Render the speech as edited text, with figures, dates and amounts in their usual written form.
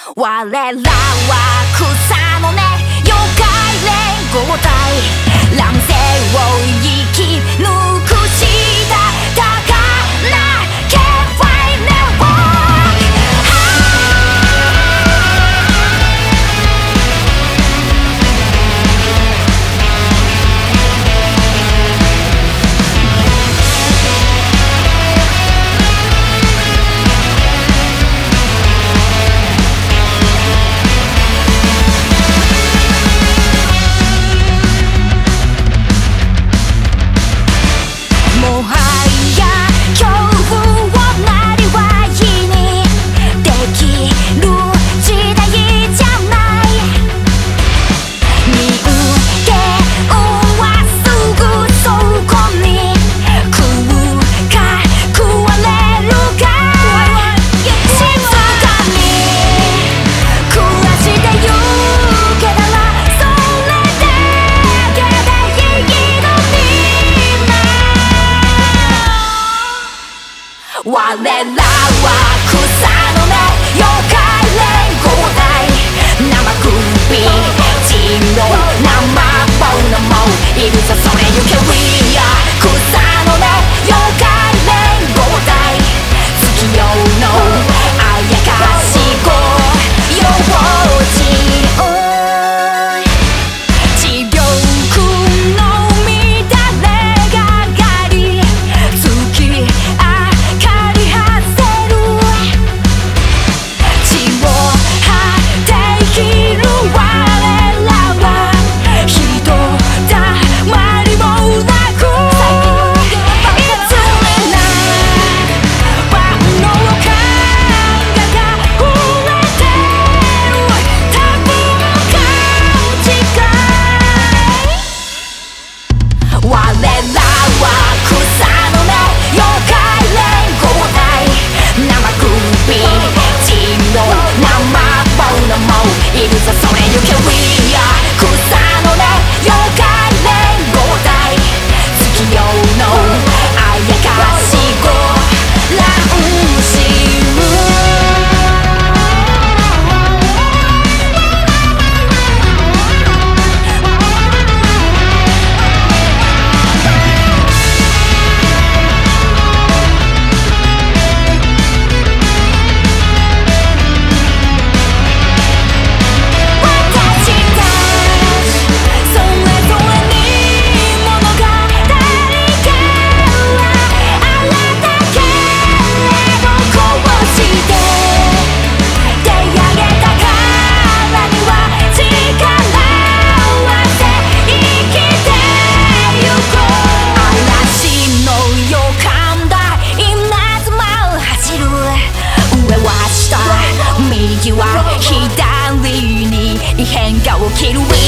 我らは草の根妖怪連合体乱世を生き抜くした高なケファイネット我らは草の根妖怪連合体生首人狼生ボーナもいるぞそれゆけ We are 草の根妖怪連合体月夜のあやかし子幼児地病の乱れががり月右は左に異変化を切る